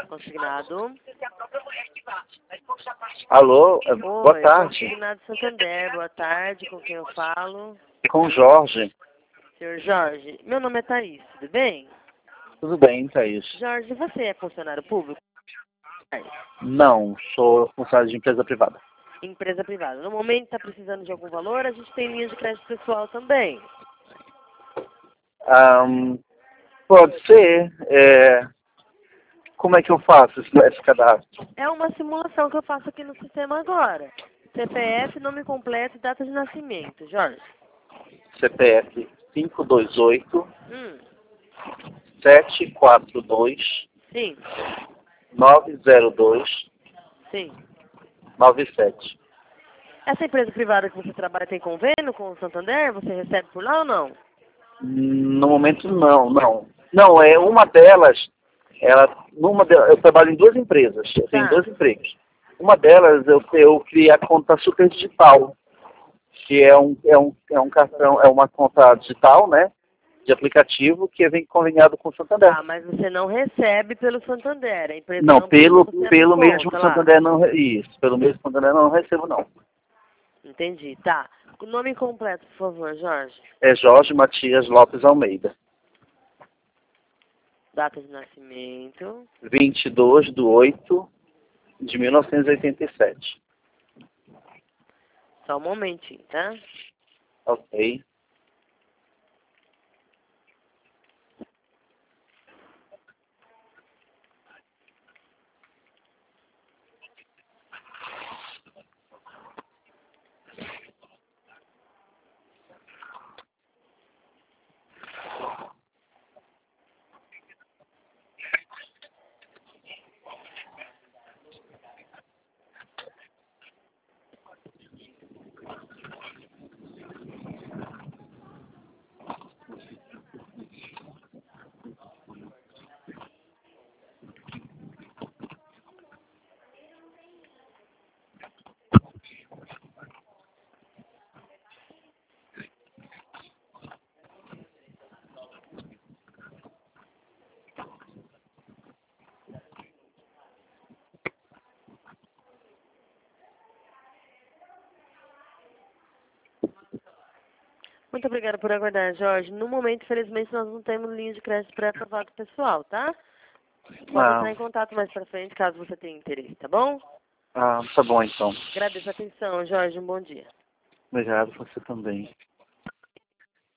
Consignado. Alô, Oi, boa tarde. Consignado Santander, boa tarde, com quem eu falo? Com o Jorge. Senhor Jorge, meu nome é Thaís, tudo bem? Tudo bem, Thaís? Jorge, você é funcionário público? Não, sou funcionário de empresa privada. Empresa privada. No momento está precisando de algum valor, a gente tem linha de crédito pessoal também. Pode ser. Como é que eu faço esse cadastro? É uma simulação que eu faço aqui no sistema agora. CPF, nome completo e data de nascimento, Jorge. CPF 528 Hum, 742 sim, 902 sim. 97. Essa empresa privada que você trabalha tem convênio com o Santander? Você recebe por lá ou não? No momento não. Não, é uma delas, eu trabalho em duas empresas, eu tenho Tá. dois empregos. Uma delas eu criei a conta Super Digital, que é um cartão, é uma conta digital, né? De aplicativo que vem conveniado com o Santander. Ah, mas você não recebe pelo Santander. A empresa Não, não tem como você abrir pelo mesmo conta lá. Santander não, isso, pelo mesmo Santander não recebo não. Entendi, tá. O nome completo, por favor, Jorge. É Jorge Matias Lopes Almeida. Data de nascimento. 22/8/1987. Só um momentinho, tá? Ok. Muito obrigada por aguardar, Jorge. No momento, infelizmente, nós não temos linha de crédito pré-aprovado pessoal, tá? Pode entrar em contato mais pra frente, caso você tenha interesse, tá bom? Tá bom então. Agradeço a atenção, Jorge. Um bom dia. Obrigado, você também.